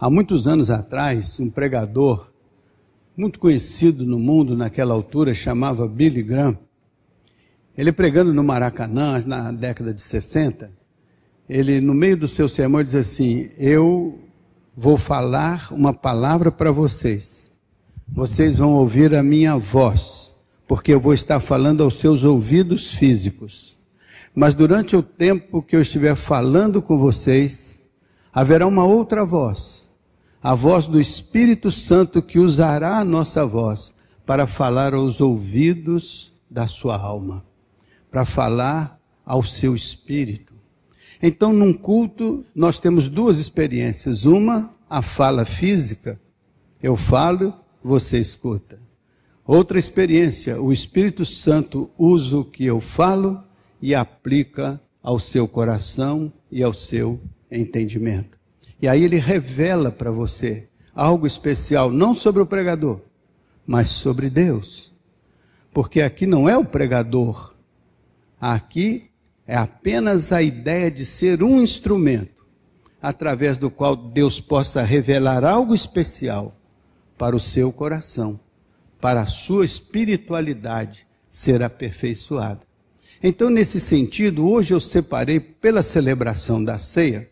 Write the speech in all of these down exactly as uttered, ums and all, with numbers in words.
Há muitos anos atrás, um pregador muito conhecido no mundo naquela altura, chamava Billy Graham. Ele pregando no Maracanã, na década de sessenta, ele, no meio do seu sermão, diz assim: eu vou falar uma palavra para vocês. Vocês vão ouvir a minha voz, porque eu vou estar falando aos seus ouvidos físicos. Mas durante o tempo que eu estiver falando com vocês, haverá uma outra voz, a voz do Espírito Santo, que usará a nossa voz para falar aos ouvidos da sua alma, para falar ao seu espírito. Então, num culto, nós temos duas experiências. Uma, a fala física, eu falo, você escuta. Outra experiência, o Espírito Santo usa o que eu falo e aplica ao seu coração e ao seu entendimento. E aí ele revela para você algo especial, não sobre o pregador, mas sobre Deus. Porque aqui não é o pregador, aqui é apenas a ideia de ser um instrumento, através do qual Deus possa revelar algo especial para o seu coração, para a sua espiritualidade ser aperfeiçoada. Então, nesse sentido, hoje eu separei, pela celebração da ceia,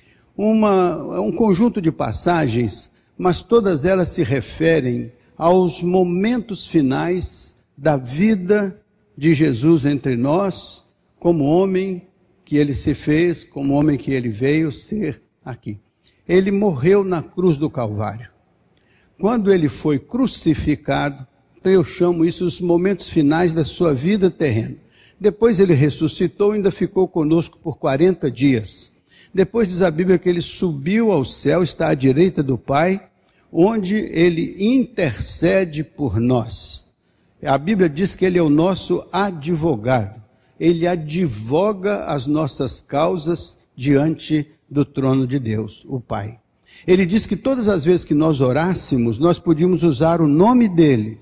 uma, um conjunto de passagens, mas todas elas se referem aos momentos finais da vida de Jesus entre nós, como homem que ele se fez, como homem que ele veio ser aqui. Ele morreu na cruz do Calvário. Quando ele foi crucificado, então eu chamo isso os momentos finais da sua vida terrena. Depois ele ressuscitou e ainda ficou conosco por quarenta dias. Depois diz a Bíblia que ele subiu ao céu, está à direita do Pai, onde ele intercede por nós. A Bíblia diz que ele é o nosso advogado. Ele advoga as nossas causas diante do trono de Deus, o Pai. Ele diz que todas as vezes que nós orássemos, nós podíamos usar o nome dele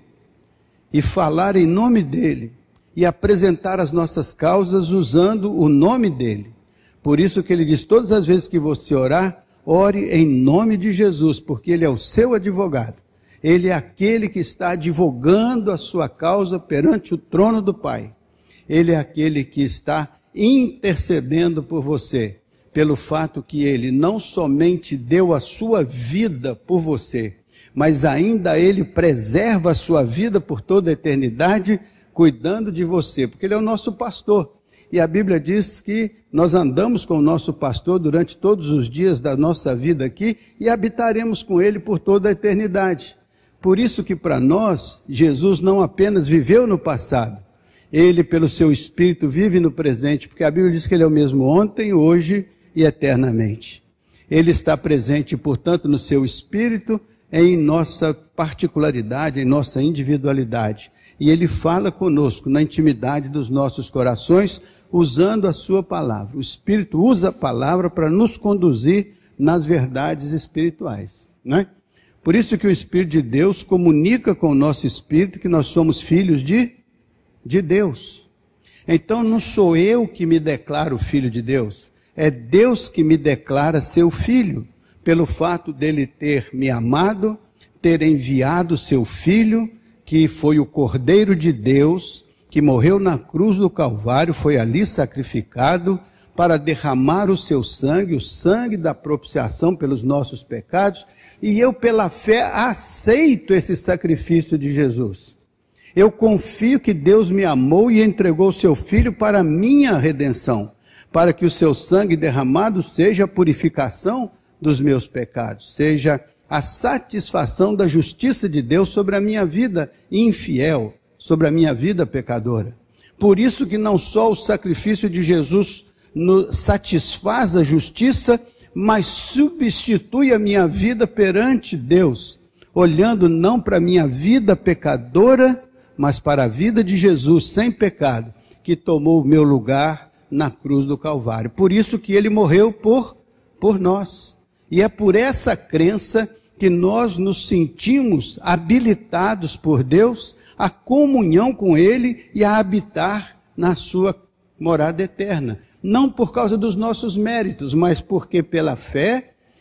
e falar em nome dele e apresentar as nossas causas usando o nome dele. Por isso que ele diz, todas as vezes que você orar, ore em nome de Jesus, porque ele é o seu advogado. Ele é aquele que está advogando a sua causa perante o trono do Pai. Ele é aquele que está intercedendo por você, pelo fato que ele não somente deu a sua vida por você, mas ainda ele preserva a sua vida por toda a eternidade, cuidando de você, porque ele é o nosso pastor. E a Bíblia diz que nós andamos com o nosso pastor durante todos os dias da nossa vida aqui e habitaremos com ele por toda a eternidade. Por isso que para nós, Jesus não apenas viveu no passado, ele pelo seu Espírito vive no presente, porque a Bíblia diz que ele é o mesmo ontem, hoje e eternamente. Ele está presente, portanto, no seu Espírito, em nossa particularidade, em nossa individualidade. E ele fala conosco na intimidade dos nossos corações, usando a sua palavra. O Espírito usa a palavra para nos conduzir nas verdades espirituais, não é? Por isso que o Espírito de Deus comunica com o nosso espírito que nós somos filhos de, de Deus. Então não sou eu que me declaro filho de Deus, é Deus que me declara seu filho, pelo fato dele ter me amado, ter enviado seu filho, que foi o Cordeiro de Deus, que morreu na cruz do Calvário, foi ali sacrificado para derramar o seu sangue, o sangue da propiciação pelos nossos pecados, e eu pela fé aceito esse sacrifício de Jesus. Eu confio que Deus me amou e entregou o seu Filho para a minha redenção, para que o seu sangue derramado seja a purificação dos meus pecados, seja a satisfação da justiça de Deus sobre a minha vida infiel, sobre a minha vida pecadora. Por isso que não só o sacrifício de Jesus nos satisfaz a justiça, mas substitui a minha vida perante Deus, olhando não para a minha vida pecadora, mas para a vida de Jesus sem pecado, que tomou o meu lugar na cruz do Calvário. Por isso que ele morreu por, por nós. E é por essa crença que nós nos sentimos habilitados por Deus a comunhão com ele e a habitar na sua morada eterna. Não por causa dos nossos méritos, mas porque pela fé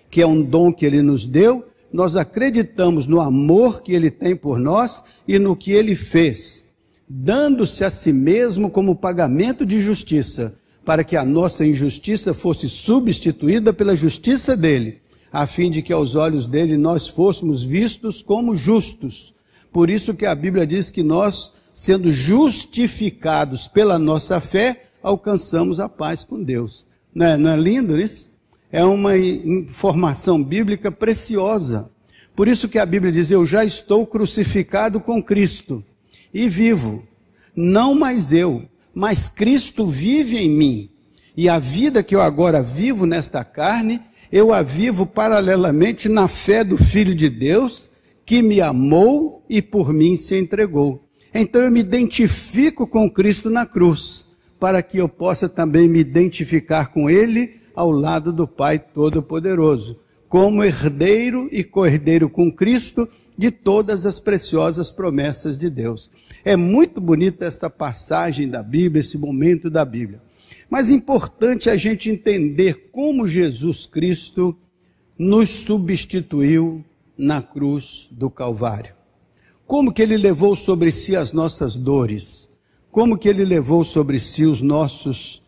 que é um dom que ele nos deu, nós acreditamos no amor que ele tem por nós e no que ele fez, dando-se a si mesmo como pagamento de justiça, para que a nossa injustiça fosse substituída pela justiça dele, a fim de que aos olhos dele nós fôssemos vistos como justos. Por isso que a Bíblia diz que nós, sendo justificados pela nossa fé, alcançamos a paz com Deus. Não é, não é lindo isso? É uma informação bíblica preciosa. Por isso que a Bíblia diz, eu já estou crucificado com Cristo e vivo. Não mais eu, mas Cristo vive em mim. E a vida que eu agora vivo nesta carne, eu a vivo paralelamente na fé do Filho de Deus, que me amou e por mim se entregou. Então eu me identifico com Cristo na cruz, para que eu possa também me identificar com Ele ao lado do Pai Todo-Poderoso, como herdeiro e co-herdeiro com Cristo de todas as preciosas promessas de Deus. É muito bonita esta passagem da Bíblia, esse momento da Bíblia. Mas é importante a gente entender como Jesus Cristo nos substituiu na cruz do Calvário. Como que ele levou sobre si as nossas dores, como que ele levou sobre si os nossos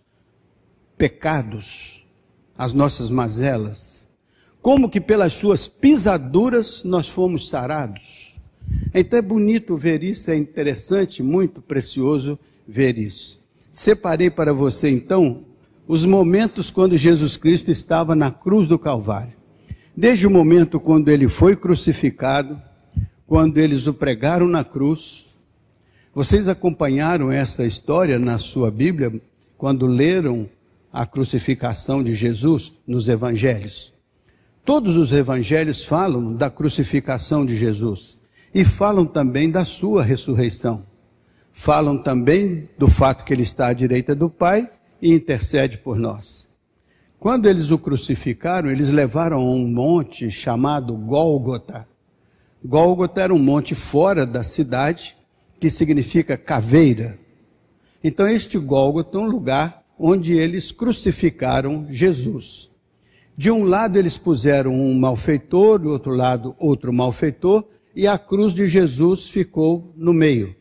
pecados, as nossas mazelas, como que pelas suas pisaduras nós fomos sarados. Então é bonito ver isso, é interessante, muito precioso ver isso. Separei para você então os momentos quando Jesus Cristo estava na cruz do Calvário. Desde o momento quando ele foi crucificado, quando eles o pregaram na cruz. Vocês acompanharam essa história na sua Bíblia, quando leram a crucificação de Jesus nos evangelhos. Todos os evangelhos falam da crucificação de Jesus e falam também da sua ressurreição. Falam também do fato que ele está à direita do Pai e intercede por nós. Quando eles o crucificaram, eles levaram a um monte chamado Gólgota. Gólgota era um monte fora da cidade, que significa caveira. Então este Gólgota é um lugar onde eles crucificaram Jesus. De um lado eles puseram um malfeitor, do outro lado outro malfeitor, e a cruz de Jesus ficou no meio.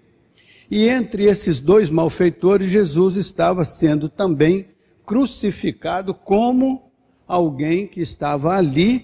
E entre esses dois malfeitores, Jesus estava sendo também crucificado como alguém que estava ali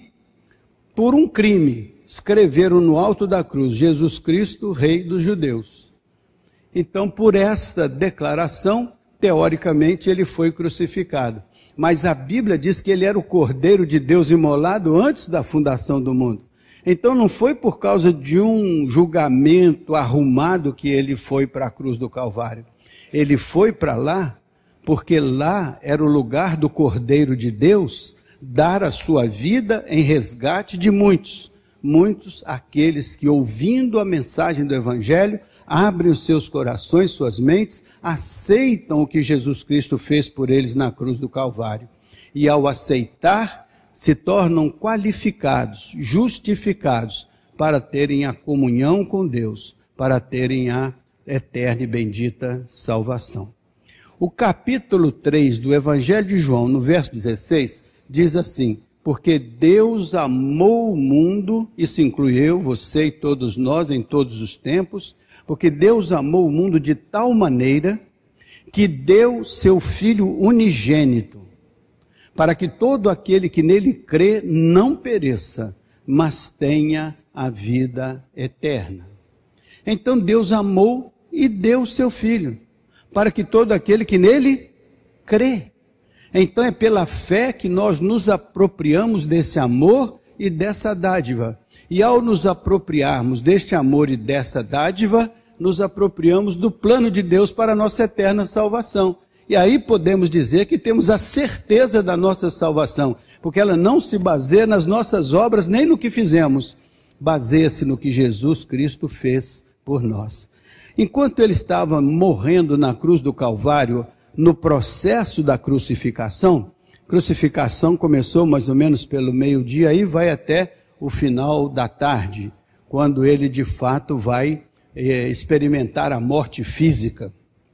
por um crime. Escreveram no alto da cruz, Jesus Cristo, Rei dos Judeus. Então, por esta declaração, teoricamente, ele foi crucificado. Mas a Bíblia diz que ele era o Cordeiro de Deus imolado antes da fundação do mundo. Então não foi por causa de um julgamento arrumado que ele foi para a cruz do Calvário. Ele foi para lá porque lá era o lugar do Cordeiro de Deus dar a sua vida em resgate de muitos. Muitos aqueles que, ouvindo a mensagem do Evangelho, abrem os seus corações, suas mentes, aceitam o que Jesus Cristo fez por eles na cruz do Calvário. E ao aceitar, se tornam qualificados, justificados, para terem a comunhão com Deus, para terem a eterna e bendita salvação. O capítulo três do Evangelho de João, no verso dezesseis, diz assim: porque Deus amou o mundo, isso inclui eu, você e todos nós em todos os tempos, porque Deus amou o mundo de tal maneira que deu seu Filho unigênito, para que todo aquele que nele crê não pereça, mas tenha a vida eterna. Então Deus amou e deu seu Filho, para que todo aquele que nele crê. Então é pela fé que nós nos apropriamos desse amor e dessa dádiva. E ao nos apropriarmos deste amor e desta dádiva, nos apropriamos do plano de Deus para a nossa eterna salvação. E aí podemos dizer que temos a certeza da nossa salvação, porque ela não se baseia nas nossas obras nem no que fizemos, baseia-se no que Jesus Cristo fez por nós. Enquanto ele estava morrendo na cruz do Calvário, no processo da crucificação, crucificação começou mais ou menos pelo meio-dia e vai até o final da tarde, quando ele de fato vai eh, experimentar a morte física.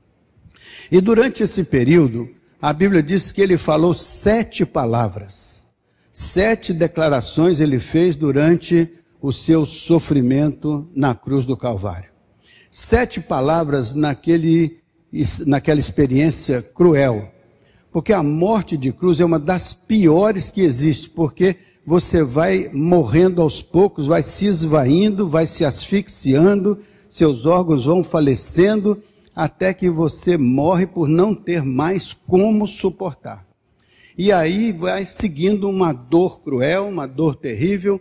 E durante esse período, a Bíblia diz que ele falou sete palavras. Sete declarações ele fez durante o seu sofrimento na cruz do Calvário. Sete palavras naquele, naquela experiência cruel. Porque a morte de cruz é uma das piores que existe, porque você vai morrendo aos poucos, vai se esvaindo, vai se asfixiando, seus órgãos vão falecendo, até que você morre por não ter mais como suportar. E aí vai seguindo uma dor cruel, uma dor terrível,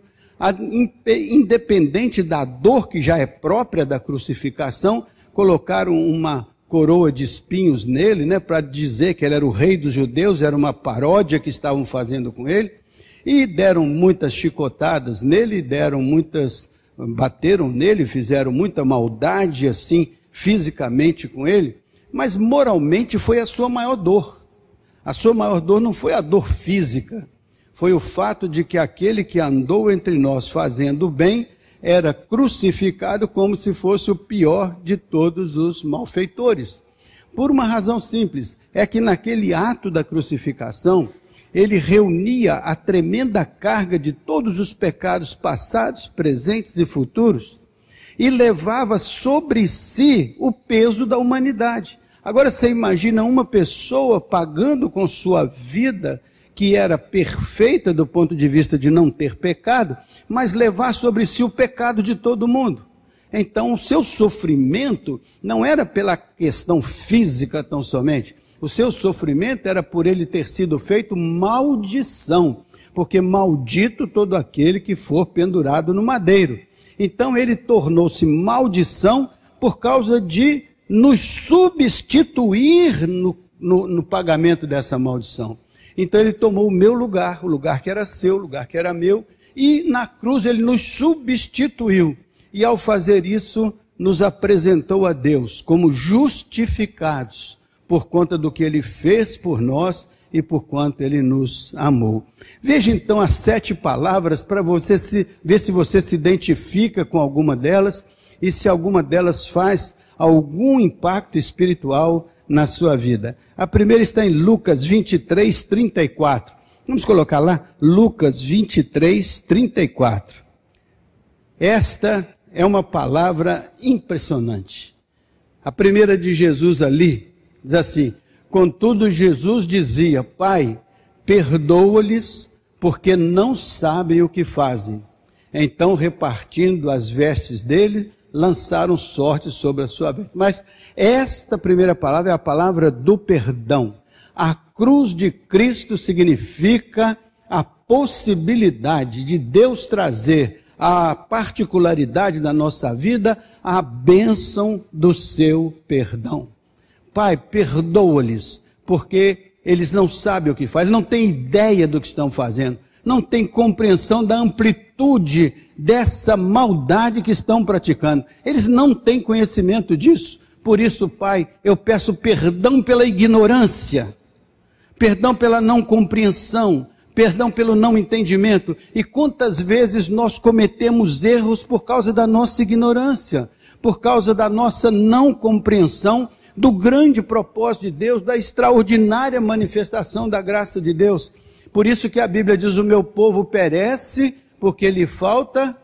independente da dor que já é própria da crucificação, colocaram uma coroa de espinhos nele, né, para dizer que ele era o rei dos judeus, era uma paródia que estavam fazendo com ele, e deram muitas chicotadas nele, deram muitas, bateram nele, fizeram muita maldade assim, fisicamente com ele, mas moralmente foi a sua maior dor. A sua maior dor não foi a dor física, foi o fato de que aquele que andou entre nós fazendo o bem, era crucificado como se fosse o pior de todos os malfeitores. Por uma razão simples, é que naquele ato da crucificação, ele reunia a tremenda carga de todos os pecados passados, presentes e futuros, e levava sobre si o peso da humanidade. Agora você imagina uma pessoa pagando com sua vida, que era perfeita do ponto de vista de não ter pecado, mas levar sobre si o pecado de todo mundo. Então o seu sofrimento não era pela questão física tão somente, o seu sofrimento era por ele ter sido feito maldição, porque maldito todo aquele que for pendurado no madeiro. Então ele tornou-se maldição por causa de nos substituir no, no, no pagamento dessa maldição. Então ele tomou o meu lugar, o lugar que era seu, o lugar que era meu, e na cruz ele nos substituiu. E ao fazer isso, nos apresentou a Deus como justificados, por conta do que ele fez por nós e por quanto ele nos amou. Veja então as sete palavras para você se, ver se você se identifica com alguma delas e se alguma delas faz algum impacto espiritual na sua vida. A primeira está em Lucas vinte e três, trinta e quatro. Vamos colocar lá, Lucas vinte e três, trinta e quatro. Esta é uma palavra impressionante. A primeira de Jesus ali diz assim: contudo Jesus dizia, Pai, perdoa-lhes, porque não sabem o que fazem. Então, repartindo as vestes dele, lançaram sorte sobre a sua veste. Mas esta primeira palavra é a palavra do perdão. A cruz de Cristo significa a possibilidade de Deus trazer a particularidade da nossa vida, a bênção do seu perdão. Pai, perdoa-lhes, porque eles não sabem o que fazem, não têm ideia do que estão fazendo, não têm compreensão da amplitude dessa maldade que estão praticando. Eles não têm conhecimento disso. Por isso, Pai, eu peço perdão pela ignorância, perdão pela não compreensão, perdão pelo não entendimento. E quantas vezes nós cometemos erros por causa da nossa ignorância, por causa da nossa não compreensão do grande propósito de Deus, da extraordinária manifestação da graça de Deus. Por isso que a Bíblia diz, o meu povo perece porque lhe falta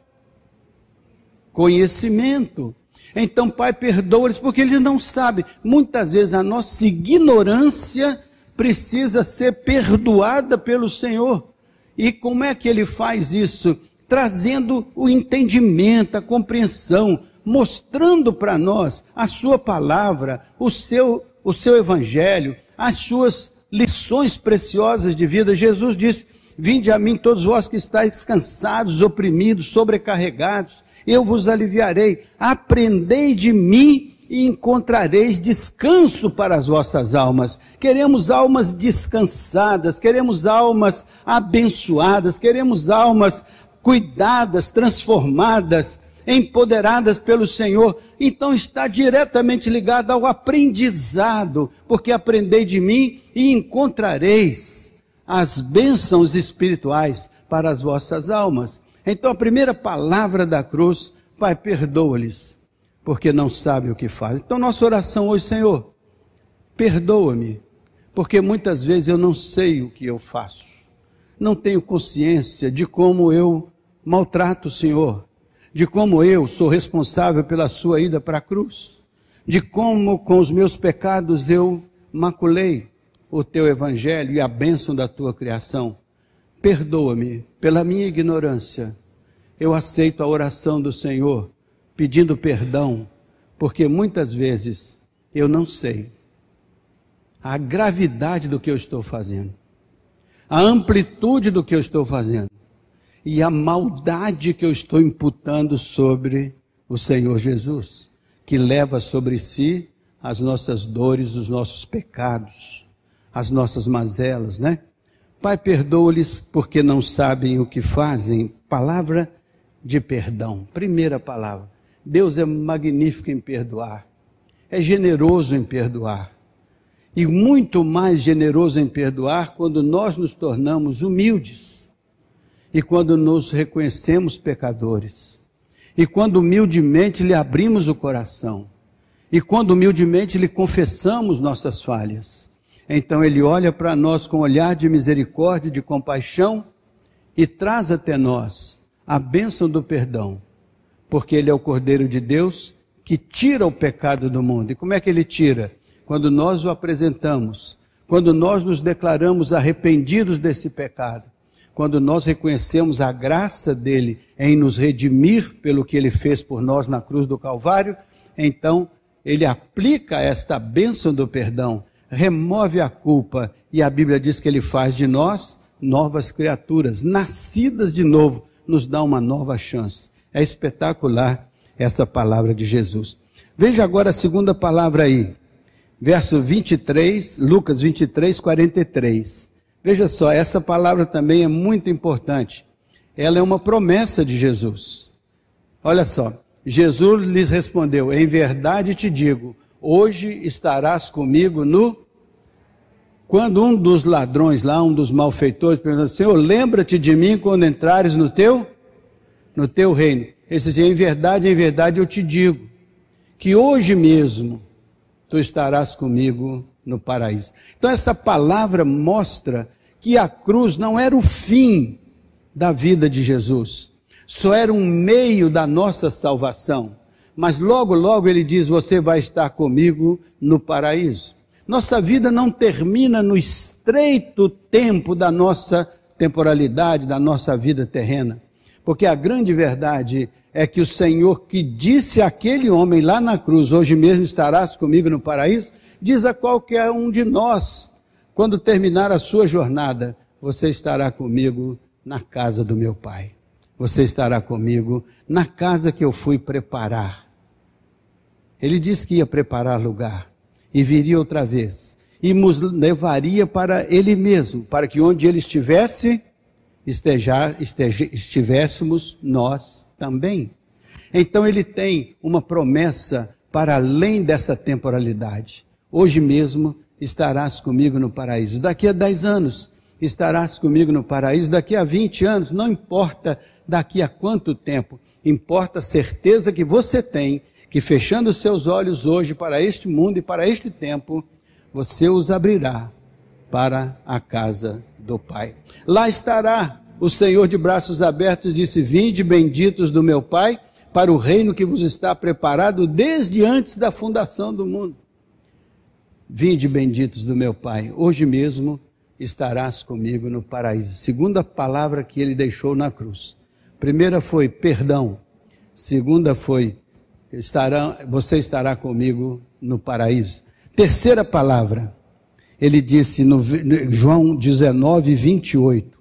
conhecimento. Então, Pai, perdoa-lhes porque eles não sabem. Muitas vezes a nossa ignorância precisa ser perdoada pelo Senhor. E como é que ele faz isso? Trazendo o entendimento, a compreensão, mostrando para nós a sua palavra, o seu, o seu evangelho, as suas lições preciosas de vida. Jesus disse, vinde a mim todos vós que estáis cansados, oprimidos, sobrecarregados, eu vos aliviarei. Aprendei de mim e encontrareis descanso para as vossas almas. Queremos almas descansadas, queremos almas abençoadas, queremos almas cuidadas, transformadas, empoderadas pelo Senhor. Então está diretamente ligado ao aprendizado, porque aprendei de mim e encontrareis as bênçãos espirituais para as vossas almas. Então a primeira palavra da cruz, Pai, perdoa-lhes, porque não sabem o que fazem. Então nossa oração hoje, Senhor, perdoa-me, porque muitas vezes eu não sei o que eu faço, não tenho consciência de como eu maltrato o Senhor, de como eu sou responsável pela sua ida para a cruz, de como com os meus pecados eu maculei o teu evangelho e a bênção da tua criação. Perdoa-me pela minha ignorância. Eu aceito a oração do Senhor, pedindo perdão, porque muitas vezes eu não sei a gravidade do que eu estou fazendo, a amplitude do que eu estou fazendo e a maldade que eu estou imputando sobre o Senhor Jesus, que leva sobre si as nossas dores, os nossos pecados, as nossas mazelas, né? Pai, perdoa-lhes porque não sabem o que fazem. Palavra de perdão, primeira palavra. Deus é magnífico em perdoar, é generoso em perdoar, e muito mais generoso em perdoar quando nós nos tornamos humildes, e quando nos reconhecemos pecadores, e quando humildemente lhe abrimos o coração, e quando humildemente lhe confessamos nossas falhas. Então ele olha para nós com um olhar de misericórdia e de compaixão e traz até nós a bênção do perdão, porque ele é o Cordeiro de Deus que tira o pecado do mundo. E como é que ele tira? Quando nós o apresentamos, quando nós nos declaramos arrependidos desse pecado, quando nós reconhecemos a graça dele em nos redimir pelo que ele fez por nós na cruz do Calvário, então ele aplica esta bênção do perdão, remove a culpa, e a Bíblia diz que ele faz de nós novas criaturas, nascidas de novo, nos dá uma nova chance. É espetacular essa palavra de Jesus. Veja agora a segunda palavra aí, verso vinte e três, Lucas vinte e três, quarenta e três. Veja só, essa palavra também é muito importante. Ela é uma promessa de Jesus. Olha só, Jesus lhes respondeu: em verdade te digo, hoje estarás comigo no... Quando um dos ladrões lá, um dos malfeitores, perguntou: Senhor, lembra-te de mim quando entrares no teu, no teu reino. Ele disse: em verdade, em verdade eu te digo, que hoje mesmo tu estarás comigo no paraíso. Então essa palavra mostra que a cruz não era o fim da vida de Jesus, só era um meio da nossa salvação. Mas logo, logo ele diz: você vai estar comigo no paraíso. Nossa vida não termina no estreito tempo da nossa temporalidade, da nossa vida terrena. Porque a grande verdade é que o Senhor que disse àquele homem lá na cruz: hoje mesmo estarás comigo no paraíso, diz a qualquer um de nós, quando terminar a sua jornada: você estará comigo na casa do meu Pai. Você estará comigo na casa que eu fui preparar. Ele disse que ia preparar lugar e viria outra vez e nos levaria para Ele mesmo, para que onde Ele estivesse, esteja, esteja, estivéssemos nós também. Então Ele tem uma promessa para além dessa temporalidade. Hoje mesmo estarás comigo no paraíso. Daqui a dez anos estarás comigo no paraíso. Daqui a vinte anos, não importa daqui a quanto tempo, importa a certeza que você tem, que fechando os seus olhos hoje para este mundo e para este tempo, você os abrirá para a casa do Pai. Lá estará o Senhor de braços abertos, disse: vinde benditos do meu Pai, para o reino que vos está preparado desde antes da fundação do mundo. Vinde benditos do meu Pai, hoje mesmo estarás comigo no paraíso. Segunda palavra que ele deixou na cruz. Primeira foi perdão. Segunda foi, estará, você estará comigo no paraíso. Terceira palavra, ele disse no João dezenove, vinte e oito.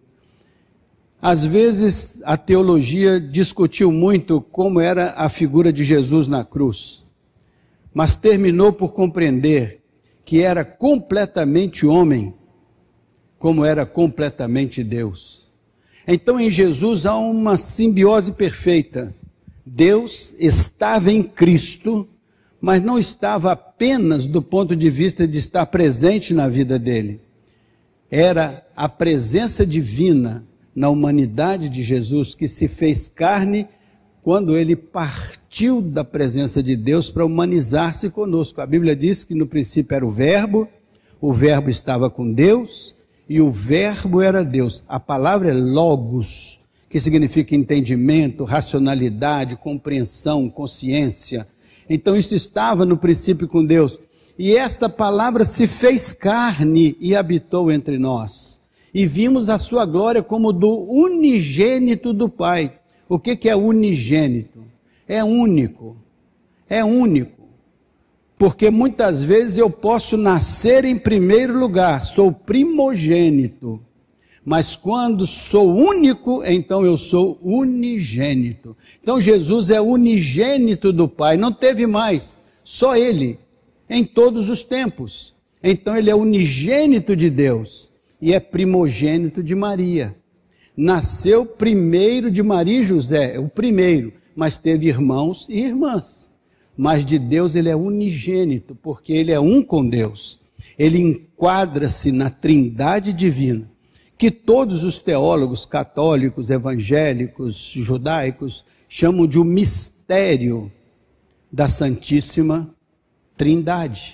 Às vezes a teologia discutiu muito como era a figura de Jesus na cruz, mas terminou por compreender que era completamente homem, como era completamente Deus. Então em Jesus há uma simbiose perfeita. Deus estava em Cristo, mas não estava apenas do ponto de vista de estar presente na vida dele. Era a presença divina na humanidade de Jesus que se fez carne quando ele partiu da presença de Deus para humanizar-se conosco. A Bíblia diz que no princípio era o Verbo, o Verbo estava com Deus e o verbo era Deus. A palavra é logos, que significa entendimento, racionalidade, compreensão, consciência. Então isso estava no princípio com Deus. E esta palavra se fez carne e habitou entre nós. E vimos a sua glória como do unigênito do Pai. O que que é unigênito? É único. É único. Porque muitas vezes eu posso nascer em primeiro lugar, sou primogênito. Mas quando sou único, então eu sou unigênito. Então Jesus é unigênito do Pai, não teve mais, só Ele, em todos os tempos. Então Ele é unigênito de Deus e é primogênito de Maria. Nasceu primeiro de Maria e José, é o primeiro, mas teve irmãos e irmãs. Mas de Deus Ele é unigênito, porque Ele é um com Deus. Ele enquadra-se na trindade divina, que todos os teólogos católicos, evangélicos, judaicos, chamam de o mistério da Santíssima Trindade.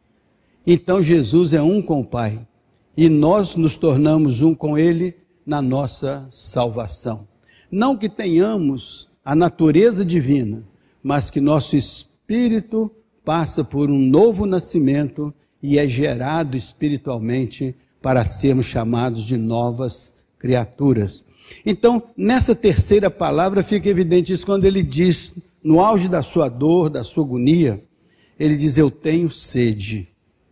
Então Jesus é um com o Pai, e nós nos tornamos um com Ele na nossa salvação. Não que tenhamos a natureza divina, mas que nosso espírito passa por um novo nascimento e é gerado espiritualmente para sermos chamados de novas criaturas. Então, nessa terceira palavra fica evidente isso quando ele diz, no auge da sua dor, da sua agonia, ele diz, eu tenho sede.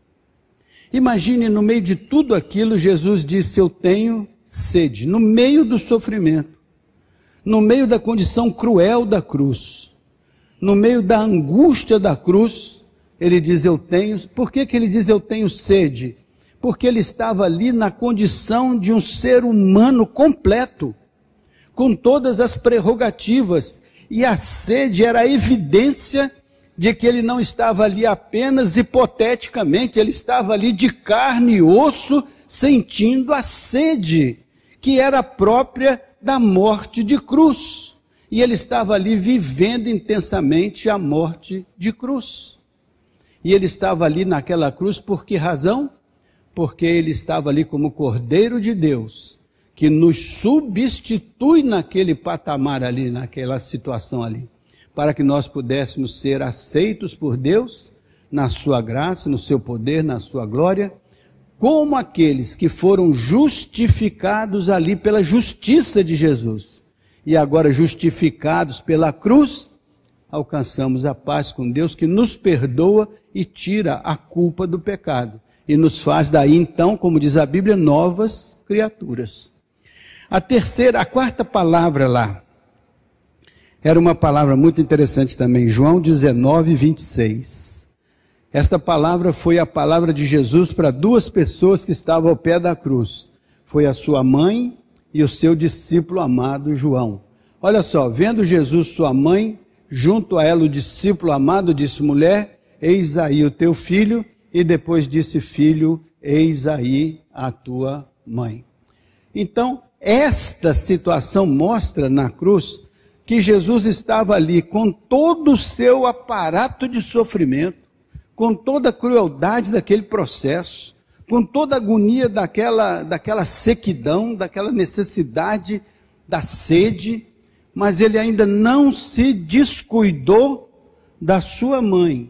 Imagine, no meio de tudo aquilo, Jesus disse, eu tenho sede, no meio do sofrimento, no meio da condição cruel da cruz, no meio da angústia da cruz, ele diz, eu tenho, por que que ele diz, eu tenho sede? Porque ele estava ali na condição de um ser humano completo, com todas as prerrogativas, e a sede era a evidência de que ele não estava ali apenas hipoteticamente, ele estava ali de carne e osso, sentindo a sede, que era própria da morte de cruz. E ele estava ali vivendo intensamente a morte de cruz. E ele estava ali naquela cruz por que razão? Porque ele estava ali como Cordeiro de Deus, que nos substitui naquele patamar ali, naquela situação ali, para que nós pudéssemos ser aceitos por Deus, na sua graça, no seu poder, na sua glória, como aqueles que foram justificados ali pela justiça de Jesus, e agora justificados pela cruz, alcançamos a paz com Deus, que nos perdoa e tira a culpa do pecado, e nos faz daí então, como diz a Bíblia, novas criaturas. A terceira, a quarta palavra lá, era uma palavra muito interessante também, João dezenove, vinte e seis. Esta palavra foi a palavra de Jesus para duas pessoas que estavam ao pé da cruz. Foi a sua mãe e o seu discípulo amado João. Olha só, vendo Jesus sua mãe, junto a ela o discípulo amado, disse, mulher, eis aí o teu filho, e depois disse, filho, eis aí a tua mãe. Então, esta situação mostra na cruz que Jesus estava ali com todo o seu aparato de sofrimento, com toda a crueldade daquele processo, com toda a agonia daquela, daquela sequidão, daquela necessidade, da sede, mas ele ainda não se descuidou da sua mãe.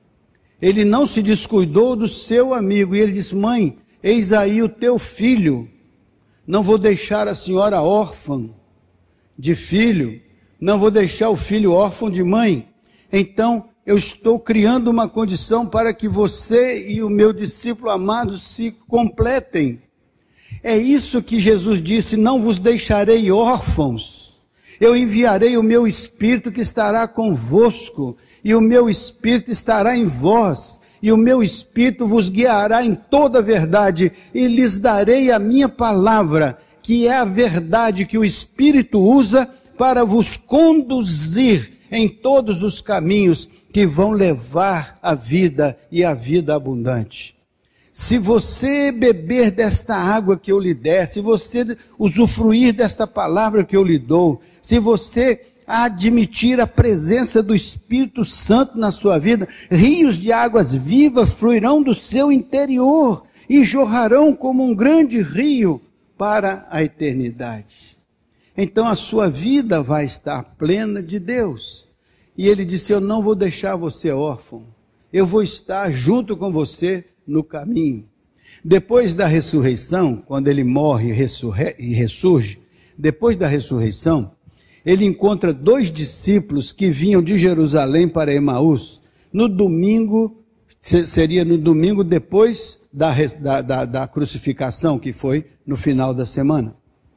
Ele não se descuidou do seu amigo, e ele disse, mãe, eis aí o teu filho, não vou deixar a senhora órfã de filho, não vou deixar o filho órfão de mãe, então eu estou criando uma condição para que você e o meu discípulo amado se completem. É isso que Jesus disse, não vos deixarei órfãos, eu enviarei o meu Espírito que estará convosco, e o meu Espírito estará em vós, e o meu Espírito vos guiará em toda a verdade, e lhes darei a minha palavra, que é a verdade que o Espírito usa para vos conduzir em todos os caminhos que vão levar a vida e a vida abundante. Se você beber desta água que eu lhe der, se você usufruir desta palavra que eu lhe dou, se você admitir a presença do Espírito Santo na sua vida, rios de águas vivas fluirão do seu interior. e jorrarão como um grande rio para a eternidade. Então a sua vida vai estar plena de Deus. E ele disse, eu não vou deixar você órfão, eu vou estar junto com você no caminho. Depois da ressurreição, quando ele morre e ressurge, depois da ressurreição, ele encontra dois discípulos que vinham de Jerusalém para Emaús, no domingo, seria no domingo depois da, da, da, da crucificação, que foi no final da semana.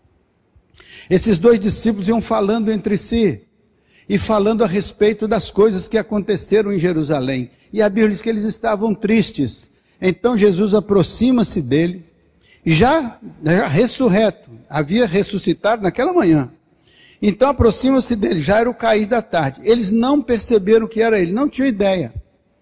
Esses dois discípulos iam falando entre si, e falando a respeito das coisas que aconteceram em Jerusalém. E a Bíblia diz que eles estavam tristes. Então Jesus aproxima-se dele, já, já ressurreto, havia ressuscitado naquela manhã. Então aproxima-se dele, já era o cair da tarde. Eles não perceberam que era ele, não tinham ideia.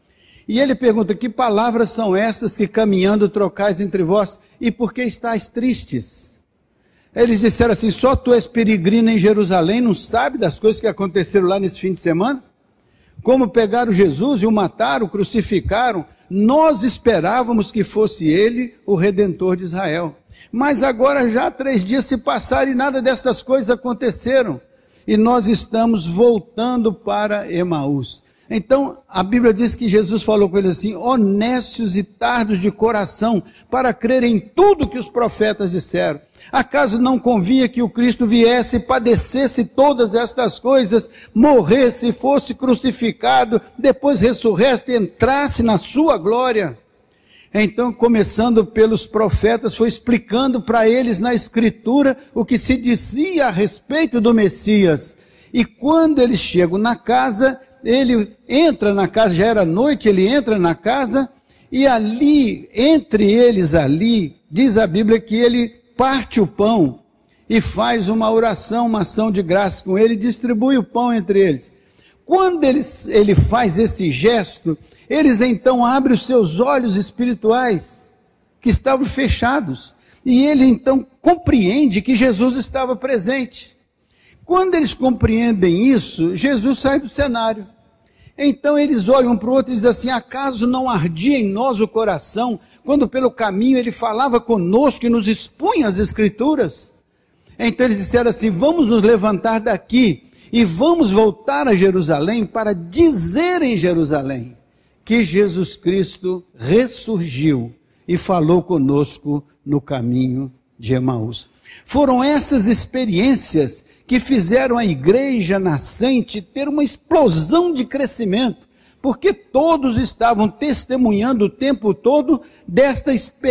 E ele pergunta, que palavras são estas que caminhando trocais entre vós, e por que estáis tristes? Eles disseram assim, só tu és peregrino em Jerusalém, não sabe das coisas que aconteceram lá nesse fim de semana? Como pegaram Jesus e o mataram, crucificaram, nós esperávamos que fosse ele o Redentor de Israel. Mas agora já três dias se passaram e nada destas coisas aconteceram. E nós estamos voltando para Emaús. Então, a Bíblia diz que Jesus falou com eles assim, honestos e tardos de coração, para crer em tudo que os profetas disseram. Acaso não convinha que o Cristo viesse, padecesse todas estas coisas, morresse, fosse crucificado, depois ressurreto, entrasse na sua glória? Então, começando pelos profetas, foi explicando para eles na Escritura o que se dizia a respeito do Messias. E quando eles chegam na casa, ele entra na casa, já era noite, ele entra na casa, e ali, entre eles ali, diz a Bíblia que ele parte o pão e faz uma oração, uma ação de graça com ele, e distribui o pão entre eles. Quando eles, ele faz esse gesto, eles então abrem os seus olhos espirituais, que estavam fechados, e ele então compreende que Jesus estava presente. Quando eles compreendem isso, Jesus sai do cenário. Então eles olham um para o outro e dizem assim, acaso não ardia em nós o coração, quando pelo caminho ele falava conosco e nos expunha as Escrituras? Então eles disseram assim, vamos nos levantar daqui e vamos voltar a Jerusalém para dizer em Jerusalém que Jesus Cristo ressurgiu e falou conosco no caminho de Emaús. Foram essas experiências que fizeram a igreja nascente ter uma explosão de crescimento, porque todos estavam testemunhando o tempo todo desta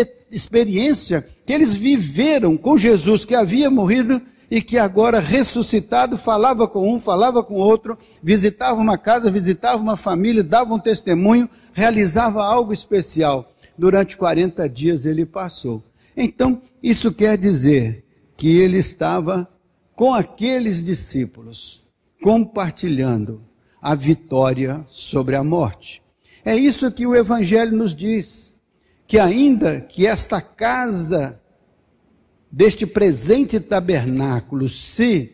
experiência que eles viveram com Jesus, que havia morrido e que agora ressuscitado, falava com um, falava com outro, visitava uma casa, visitava uma família, dava um testemunho, realizava algo especial. Durante quarenta dias ele passou. Então, isso quer dizer que ele estava com aqueles discípulos, compartilhando a vitória sobre a morte. É isso que o Evangelho nos diz, que ainda que esta casa deste presente tabernáculo se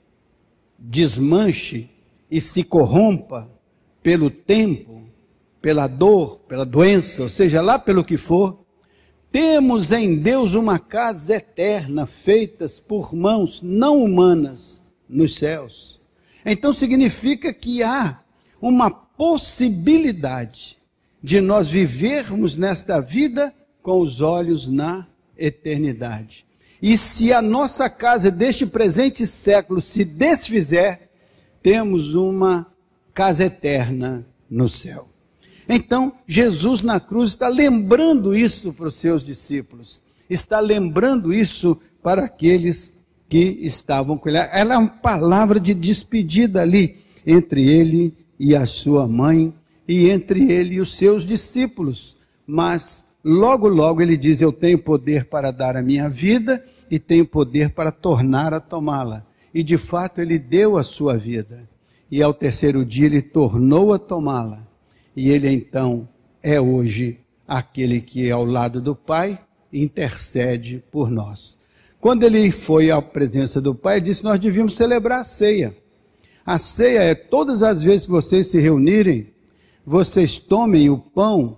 desmanche e se corrompa pelo tempo, pela dor, pela doença, ou seja, lá pelo que for, temos em Deus uma casa eterna, feita por mãos não humanas nos céus. Então significa que há uma possibilidade de nós vivermos nesta vida com os olhos na eternidade. E se a nossa casa deste presente século se desfizer, temos uma casa eterna no céu. Então, Jesus na cruz está lembrando isso para os seus discípulos, está lembrando isso para aqueles que estavam com ele. Ela é uma palavra de despedida ali, entre ele e a sua mãe, e entre ele e os seus discípulos. Mas, logo, logo ele diz, eu tenho poder para dar a minha vida, e tenho poder para tornar a tomá-la. E de fato ele deu a sua vida, e ao terceiro dia ele tornou a tomá-la. E ele então é hoje aquele que ao lado do Pai intercede por nós. Quando ele foi à presença do Pai, ele disse que nós devíamos celebrar a ceia. A ceia é todas as vezes que vocês se reunirem, vocês tomem o pão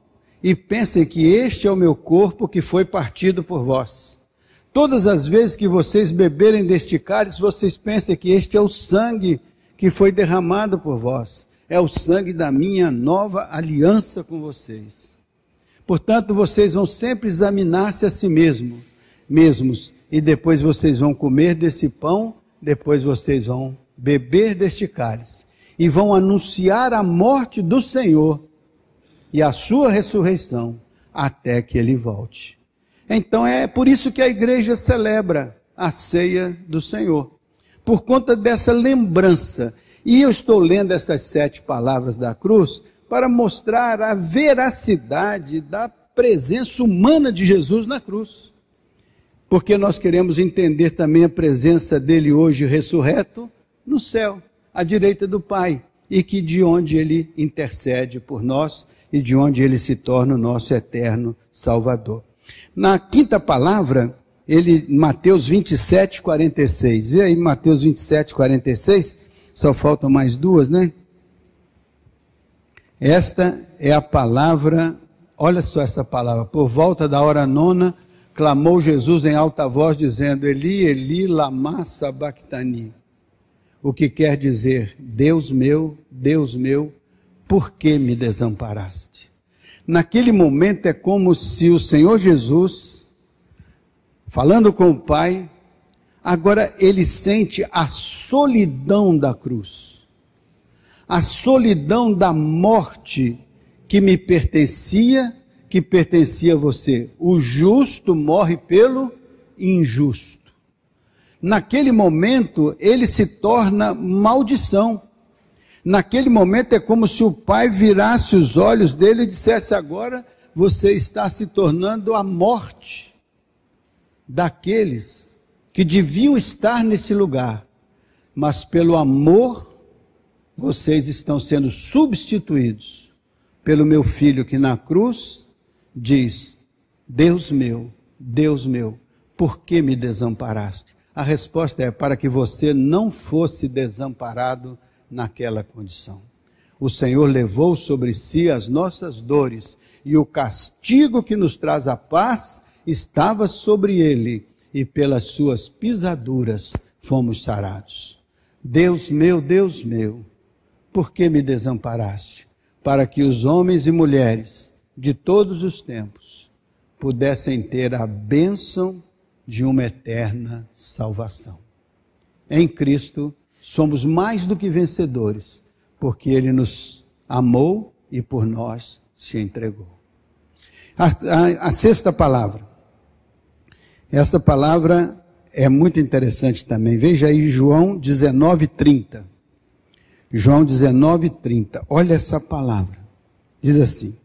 e pensem que este é o meu corpo que foi partido por vós. Todas as vezes que vocês beberem deste cálice, vocês pensem que este é o sangue que foi derramado por vós. É o sangue da minha nova aliança com vocês. Portanto, vocês vão sempre examinar-se a si mesmo, mesmos, e depois vocês vão comer desse pão, depois vocês vão beber deste cálice, e vão anunciar a morte do Senhor e a sua ressurreição, até que ele volte. Então é por isso que a igreja celebra a ceia do Senhor, por conta dessa lembrança. E eu estou lendo estas sete palavras da cruz para mostrar a veracidade da presença humana de Jesus na cruz. Porque nós queremos entender também a presença dele hoje ressurreto no céu, à direita do Pai, e que de onde ele intercede por nós e de onde ele se torna o nosso eterno Salvador. Na quinta palavra, ele, Mateus vinte e sete, quarenta e seis. Vê aí Mateus vinte e sete, quarenta e seis. Só faltam mais duas, né? Esta é a palavra, olha só essa palavra. Por volta da hora nona, clamou Jesus em alta voz, dizendo: Eli, Eli, lama sabachthani. O que quer dizer: Deus meu, Deus meu, por que me desamparaste? Naquele momento é como se o Senhor Jesus, falando com o Pai, agora ele sente a solidão da cruz, a solidão da morte que me pertencia, que pertencia a você. O justo morre pelo injusto. Naquele momento ele se torna maldição. Naquele momento é como se o Pai virasse os olhos dele e dissesse: agora você está se tornando a morte daqueles que deviam estar nesse lugar, mas pelo amor, vocês estão sendo substituídos pelo meu filho que na cruz diz: Deus meu, Deus meu, por que me desamparaste? A resposta é para que você não fosse desamparado naquela condição. O Senhor levou sobre si as nossas dores, e o castigo que nos traz a paz estava sobre ele, e pelas suas pisaduras fomos sarados. Deus meu, Deus meu, por que me desamparaste? Para que os homens e mulheres de todos os tempos pudessem ter a bênção de uma eterna salvação. Em Cristo somos mais do que vencedores, porque ele nos amou e por nós se entregou. A, a, a sexta palavra. Esta palavra é muito interessante também. Veja aí João dezenove, trinta. João dezenove, trinta. Olha essa palavra. Diz assim: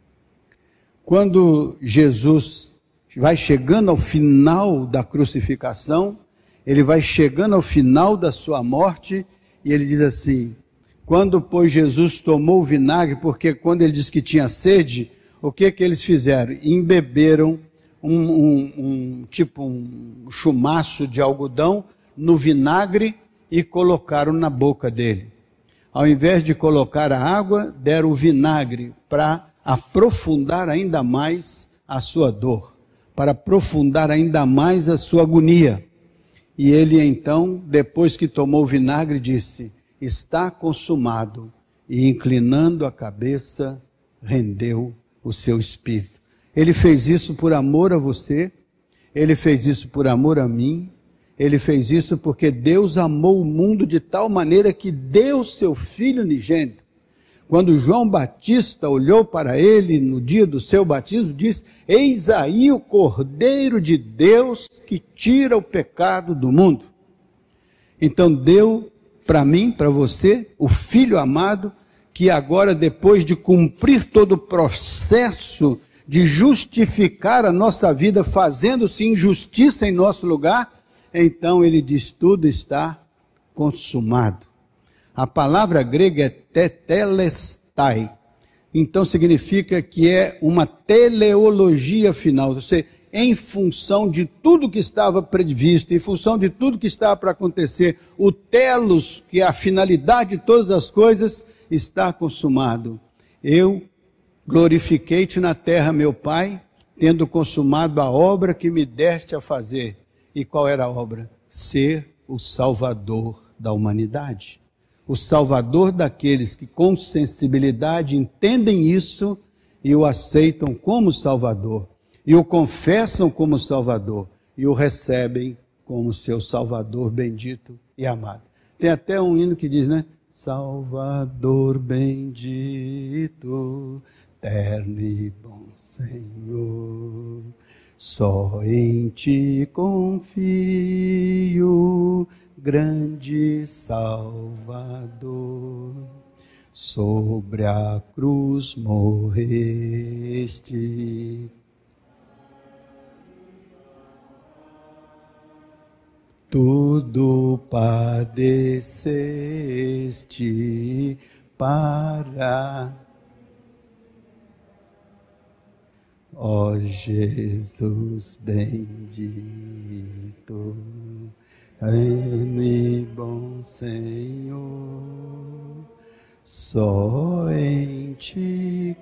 quando Jesus vai chegando ao final da crucificação, ele vai chegando ao final da sua morte, e ele diz assim: quando, pois, Jesus tomou o vinagre, porque quando ele disse que tinha sede, o que que eles fizeram? Embeberam um, um, um tipo um chumaço de algodão no vinagre e colocaram na boca dele. Ao invés de colocar a água, deram o vinagre para aprofundar ainda mais a sua dor, para aprofundar ainda mais a sua agonia. E ele então, depois que tomou o vinagre, disse: está consumado. E inclinando a cabeça, rendeu o seu espírito. Ele fez isso por amor a você, ele fez isso por amor a mim, ele fez isso porque Deus amou o mundo de tal maneira que deu seu Filho unigênito. Quando João Batista olhou para ele no dia do seu batismo, disse: eis aí o Cordeiro de Deus que tira o pecado do mundo. Então deu para mim, para você, o Filho amado, que agora, depois de cumprir todo o processo de justificar a nossa vida, fazendo-se injustiça em nosso lugar, então ele diz: tudo está consumado. A palavra grega é tetelestai. Então significa que é uma teleologia final. Ou seja, em função de tudo que estava previsto, em função de tudo que estava para acontecer, o telos, que é a finalidade de todas as coisas, está consumado. Eu Glorifiquei-te na terra, meu Pai, tendo consumado a obra que me deste a fazer. E qual era a obra? Ser o Salvador da humanidade. O Salvador daqueles que com sensibilidade entendem isso e o aceitam como Salvador, e o confessam como Salvador, e o recebem como seu Salvador bendito e amado. Tem até um hino que diz, né? Salvador bendito, terno e bom Senhor, só em ti confio, grande Salvador. Sobre a cruz morreste, tudo padeceste para, ó Jesus bendito, em bom Senhor, só em ti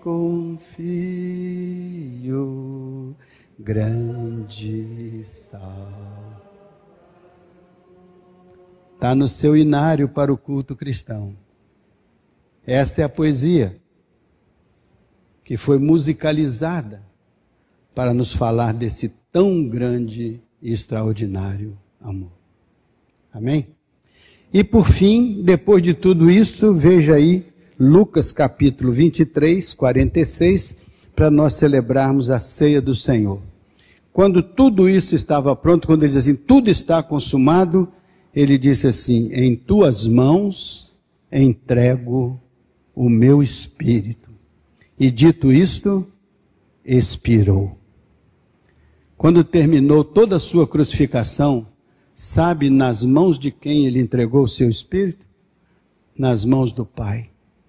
confio, grande sal. Está no seu inário para o culto cristão. Esta é a poesia que foi musicalizada para nos falar desse tão grande e extraordinário amor. Amém? E por fim, depois de tudo isso, veja aí Lucas capítulo vinte e três, quarenta e seis, para nós celebrarmos a ceia do Senhor. Quando tudo isso estava pronto, quando ele diz assim, tudo está consumado, ele disse assim, em tuas mãos entrego o meu espírito. E dito isto, expirou. Quando terminou toda a sua crucificação, sabe nas mãos de quem ele entregou o seu espírito? Nas mãos do Pai.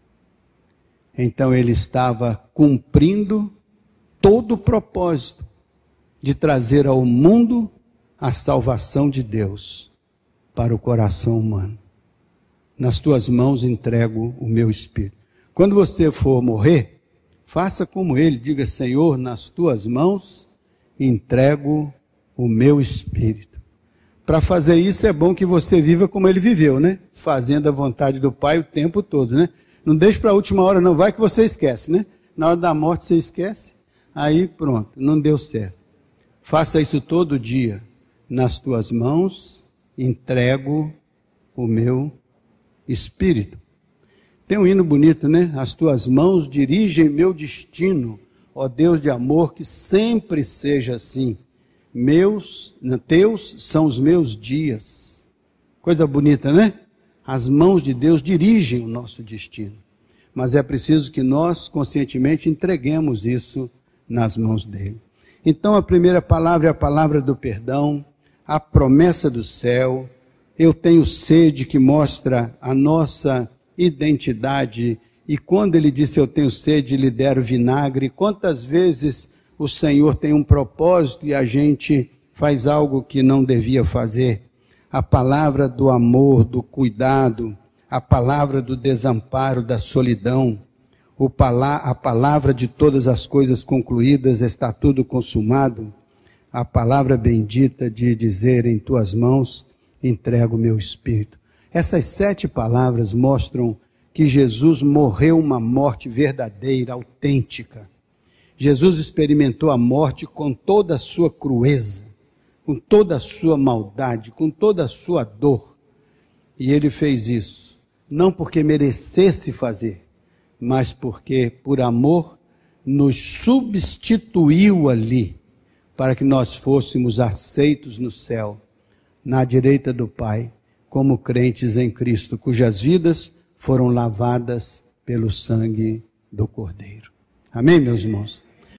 Então ele estava cumprindo todo o propósito de trazer ao mundo a salvação de Deus para o coração humano. Nas tuas mãos entrego o meu espírito. Quando você for morrer, faça como ele, diga, Senhor, nas tuas mãos entrego o meu espírito. Para fazer isso é bom que você viva como ele viveu, né? Fazendo a vontade do Pai o tempo todo, né? Não deixe para a última hora, não, vai que você esquece, né? Na hora da morte você esquece, aí pronto, não deu certo. Faça isso todo dia. Nas tuas mãos entrego o meu espírito. Tem um hino bonito, né? As tuas mãos dirigem meu destino, ó Deus de amor, que sempre seja assim. Meus, teus são os meus dias. Coisa bonita, né? As mãos de Deus dirigem o nosso destino. Mas é preciso que nós, conscientemente, entreguemos isso nas mãos dele. Então, a primeira palavra é a palavra do perdão, a promessa do céu. Eu tenho sede, que mostra a nossa identidade. E quando ele disse eu tenho sede, lhe deram vinagre. Quantas vezes o Senhor tem um propósito e a gente faz algo que não devia fazer? A palavra do amor, do cuidado, a palavra do desamparo, da solidão, o pala- a palavra de todas as coisas concluídas, está tudo consumado. A palavra bendita de dizer em tuas mãos entrego o meu espírito. Essas sete palavras mostram que Jesus morreu uma morte verdadeira, autêntica. Jesus experimentou a morte com toda a sua crueza, com toda a sua maldade, com toda a sua dor. E ele fez isso, não porque merecesse fazer, mas porque, por amor, nos substituiu ali, para que nós fôssemos aceitos no céu, na direita do Pai, como crentes em Cristo, cujas vidas foram lavadas pelo sangue do Cordeiro. Amém, meus irmãos?